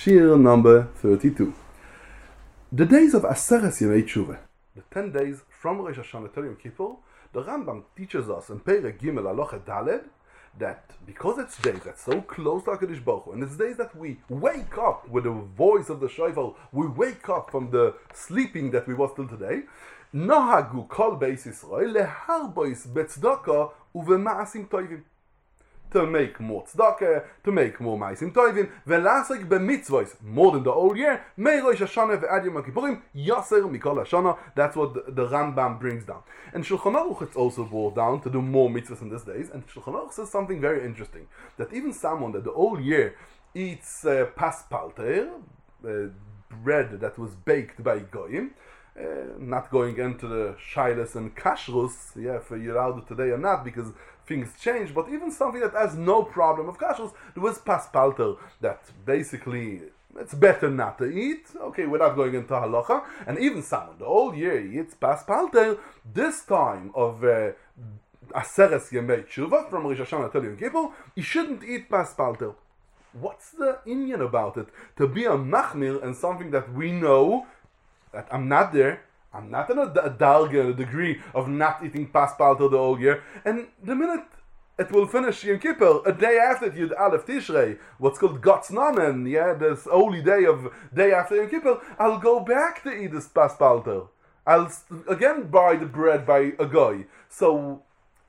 Shir number 32. The days of Aseres Yemei Tshuva, the 10 days from Rosh Hashanah to Yom Kippur, the Rambam teaches us in Perek Gimel Halacha Daled that because it's days that's so close to HaKadosh Baruch Hu, and it's days that we wake up with the voice of the shofar, we wake up from the sleeping that we was till today, Nohagu kol beis Yisrael leharbois betzdaka uvemaasim toivim. To make more tzedakah, to make more ma'asim tovim, ve'lasek b'mitzvos, more than the old year, mei Rosh Hashanah ve'ad Yom Kippurim, yaser mikol Hashanah. That's what the Rambam brings down. And Shulchan Aruch it's also brought down to do more mitzvahs in these days. And Shulchan Aruch says something very interesting, that even someone that the whole year eats pas palter, bread that was baked by goyim, not going into the shilas and kashrus, if you're allowed today or not, because things change, but even something that has no problem of kashrus, there was pas palter that basically it's better not to eat. Okay, we're not going into halacha. And even someone the whole year eats pas palter, this time of Aseres Yemei Tshuva from Rosh Hashanah to Yom Kippur, he shouldn't eat pas palter. What's the inyan about it? To be a machmir and something that we know that I'm not there, I'm not in a darga, a degree of not eating pas palter the whole year, and the minute it will finish Yom Kippur, a day after Yud Aleph Tishrei, what's called Gotz Namen, this holy day after Yom Kippur, I'll go back to eat this pas palter. I'll again buy the bread by a guy. So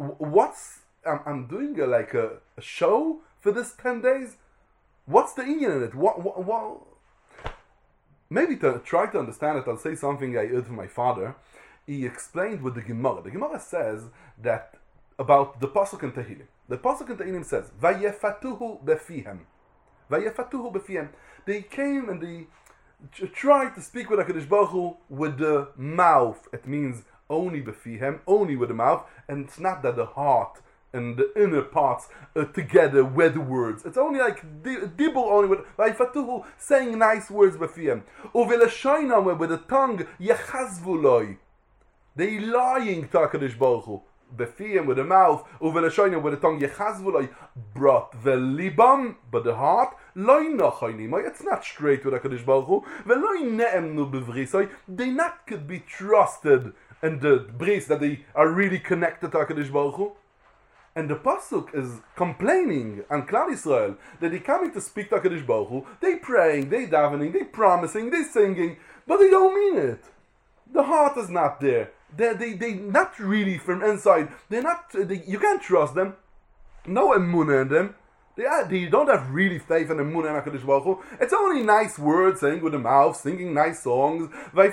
I'm doing a show for this 10 days? What's the inyan in it? What maybe to try to understand it, I'll say something I heard from my father. He explained with the Gemara. The Gemara says that about the Pasuk in Tehillim. The Pasuk in Tehillim says, "Vayefatuhu befihem." Vayefatuhu befihem. They came and they tried to speak with HaKadosh Baruch Hu with the mouth. It means only befihem, only with the mouth, and it's not that the heart and the inner parts together with the words. It's only like dibur, only with vayfatuhu, saying nice words b'fiyem. Uveleshaynam, with the tongue, yechazvuloi. They lying to HaKadosh Baruch Hu. B'fiyem, with the mouth, uveleshaynam, with the tongue, yechazvuloi. Brat velibam, but the heart, loy nachaynim. It's not straight with HaKadosh Baruch Hu. Veloy ne'emnu b'vrisoi. They not could be trusted in the bris that they are really connected to HaKadosh Baruch Hu. And the Pasuk is complaining on Klal Yisrael that they coming to speak to HaKadosh Baruch Hu, they praying, they davening, they promising, they singing, but they don't mean it. The heart is not there. They not really from inside. You can't trust them. No emunah in them. They don't have really faith in emunah and HaKadosh Baruch Hu. It's only nice words, saying with the mouth, singing nice songs. But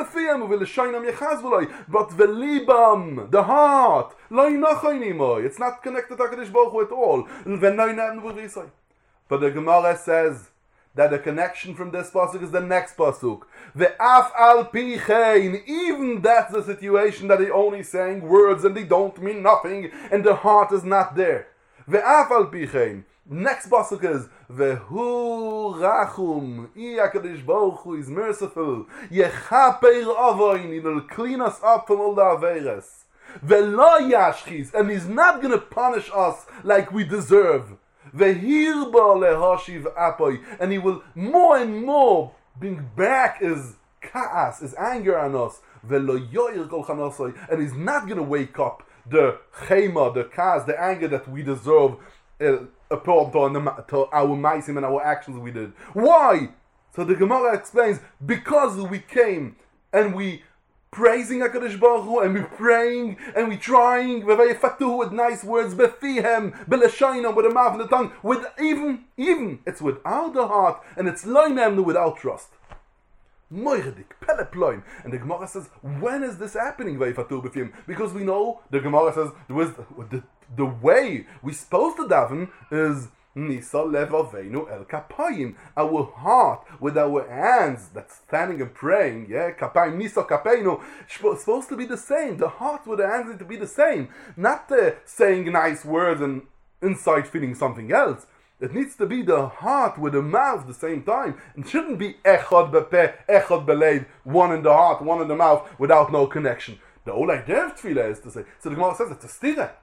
velibam, the heart, it's not connected to HaKadosh Baruch Hu at all. But the Gemara says that the connection from this pasuk is the next pasuk. Ve'af al pichein, even that's the situation that they only saying words and they don't mean nothing, and the heart is not there. Ve'af al pichein. Next pasuk is Vehu Rachum. HaKadosh Baruch Hu is merciful. Yechaper avoin. He will clean us up from all the averes. Ve'lo yashchis, and he's not going to punish us like we deserve. Ve'hirba lehashiv apoi, and he will more and more bring back his kaas, his anger on us. Ve'lo yoyer kol chanosoi, and he's not going to wake up the chema, the kaas, the anger that we deserve. Upon to our maisim and our actions we did. Why? So the Gemara explains, because we came and we praising HaKadosh Baruch Hu, and we praying and we trying with nice words, befihem, beleshayna, with the mouth and the tongue, with even it's without the heart, and it's loinem without trust. Moirdik, peleploim. And the Gemara says, when is this happening? Because we know, the Gemara says, the way we're supposed to daven is Nisa levavenu el kapayim. Our heart with our hands that's standing and praying, kapayim, Nisa kapayinu, supposed to be the same. The heart with the hands need to be the same. Not saying nice words and inside feeling something else. It needs to be the heart with the mouth at the same time. It shouldn't be echad bepeh, echad beleid, one in the heart, one in the mouth, without no connection. The whole idea of tefillah is to say, so the Gemara says it's a stira.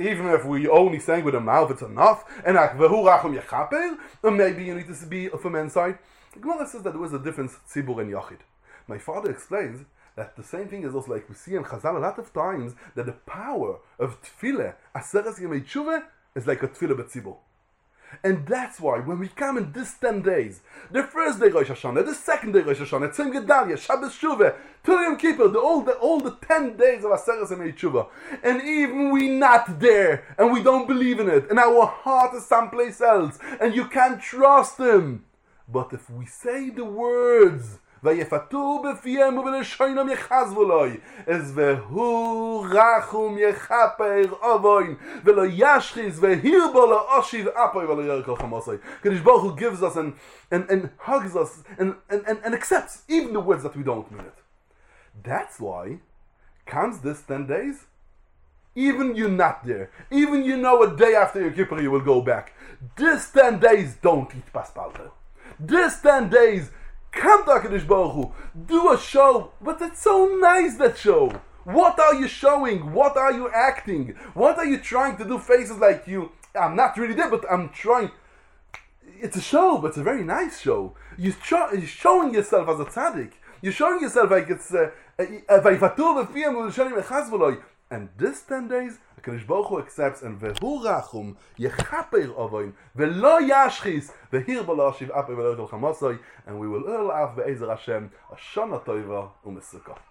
even if we only sang with the mouth, it's enough. And vehu rachum yechaper, or maybe you need to be from inside. The Gemara says that there was a difference tzibur and yachid. My father explains that the same thing is also like we see in Chazal a lot of times that the power of tefillah, aseres yemei tshuva, is like a tefillah b'tzibur. And that's why when we come in this 10 days, the first day Rosh Hashanah, the second day Rosh Hashanah, Tzim Gedalia, Shabbos Shuvah, till Yom Kippur, all the 10 days of Aseres Yemei Tshuva, and even we not there, and we don't believe in it, and our heart is someplace else, and you can't trust Him. But if we say the words, ויפתו בפיהם ובלשונם יחזבו לוי, אז והוא רחום יחפר אבוין, ולא ישחיז והירבו לא אושיב אפוי ולא ירקל חמוסי. Kadosh Baruch Hu gives us and hugs us and accepts even the words that we don't mean it. That's why comes this 10 days. Even you're not there, even you know a day after your Kippur you will go back. This 10 days don't eat paspalta. This 10 days come to HaKadosh Baruch Hu, do a show, but it's so nice, that show. What are you showing? What are you acting? What are you trying to do? Faces like you, I'm not really there, but I'm trying. It's a show, but it's a very nice show. You're showing yourself as a tzaddik. You're showing yourself like it's and this 10 days, HaKadosh Baruch Hu accepts, and vehu rachum yechaper avoin velo yashchis vehir b'lo ashiv apei velo yirkel chamosoi, and we will all have be'ezer Hashem a shana tova u'mesukah.